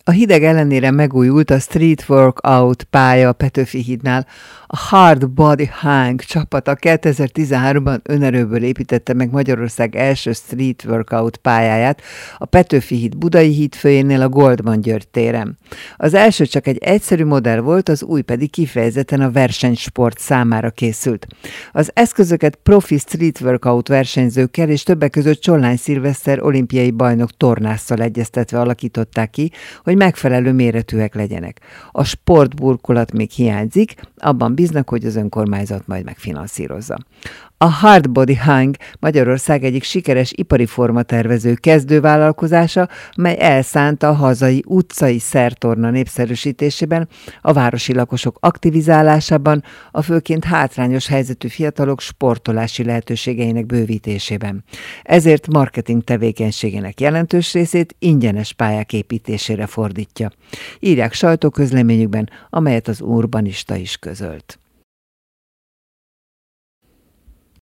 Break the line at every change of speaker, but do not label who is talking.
A hideg ellenére megújult a Street Workout pálya a Petőfi hídnál. A Hard Body Hang csapata 2013-ban önerőből építette meg Magyarország első Street Workout pályáját a Petőfi híd budai hídfőjénél a Goldman György téren. Az első csak egy egyszerű modell volt, az új pedig kifejezetten a versenysport számára készült. Az eszközöket profi street workout versenyzőkkel és többek között Csollány Szilveszter olimpiai bajnok tornásszal egyeztetve alakították ki, hogy megfelelő méretűek legyenek. A sportburkolat még hiányzik, abban bíznak, hogy az önkormányzat majd megfinanszírozza. A Hard Body Hang Magyarország egyik sikeres ipari formatervező kezdővállalkozása, mely elszánta a hazai utcai szertorna népszerűsítésében, a városi lakosok aktivizálásában, a főként hátrányos helyzetű fiatalok sportolási lehetőségeinek bővítésében. Ezért marketing tevékenységének jelentős részét ingyenes pályák építésére fordítja. Írják sajtóközleményükben, amelyet az Urbanista is közölt.